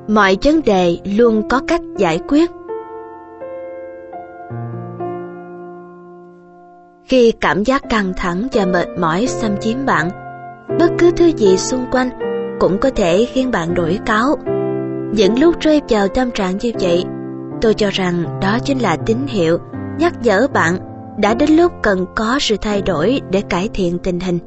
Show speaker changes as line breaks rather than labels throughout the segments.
mọi vấn đề luôn có cách giải quyết. Khi cảm giác căng thẳng và mệt mỏi xâm chiếm bạn, bất cứ thứ gì xung quanh cũng có thể khiến bạn nổi cáu. Những lúc rơi vào tâm trạng như vậy, tôi cho rằng đó chính là tín hiệu nhắc nhở bạn đã đến lúc cần có sự thay đổi để cải thiện tình hình.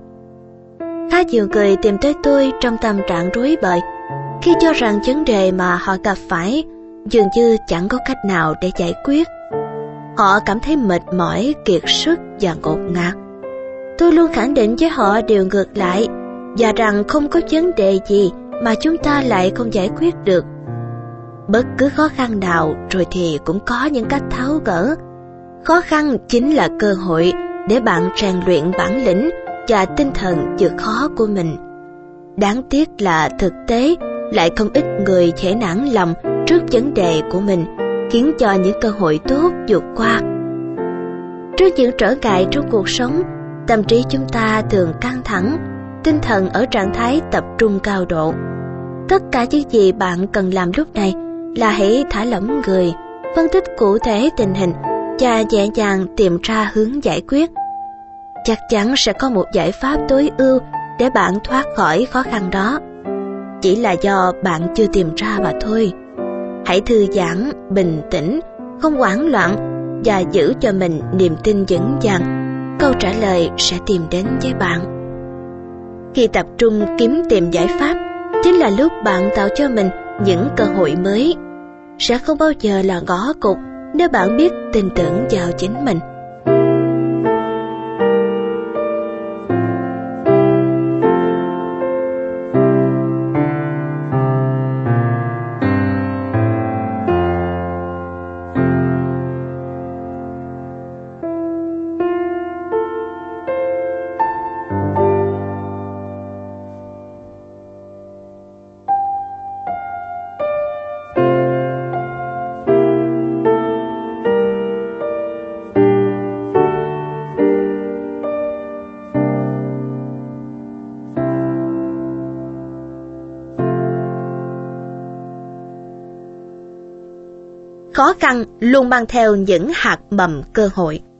Khá nhiều người tìm tới tôi trong tâm trạng rối bời khi cho rằng vấn đề mà họ gặp phải dường như chẳng có cách nào để giải quyết. Họ cảm thấy mệt mỏi, kiệt sức và ngột ngạt. Tôi luôn khẳng định với họ điều ngược lại, và rằng không có vấn đề gì mà chúng ta lại không giải quyết được. Bất cứ khó khăn nào rồi thì cũng có những cách tháo gỡ. Khó khăn chính là cơ hội để bạn rèn luyện bản lĩnh và tinh thần vượt khó của mình. Đáng tiếc là thực tế lại không ít người dễ nản lòng trước vấn đề của mình, khiến cho những cơ hội tốt vượt qua. Trước những trở ngại trong cuộc sống, tâm trí chúng ta thường căng thẳng, tinh thần ở trạng thái tập trung cao độ. Tất cả những gì bạn cần làm lúc này là hãy thả lỏng người, phân tích cụ thể tình hình và nhẹ nhàng tìm ra hướng giải quyết. Chắc chắn sẽ có một giải pháp tối ưu để bạn thoát khỏi khó khăn đó. Chỉ là do bạn chưa tìm ra mà thôi. Hãy thư giãn, bình tĩnh, không hoảng loạn và giữ cho mình niềm tin vững vàng. Câu trả lời sẽ tìm đến với bạn. Khi tập trung kiếm tìm giải pháp, chính là lúc bạn tạo cho mình những cơ hội mới. Sẽ không bao giờ là ngõ cụt nếu bạn biết tin tưởng vào chính mình. Khó khăn luôn mang theo những hạt mầm cơ hội.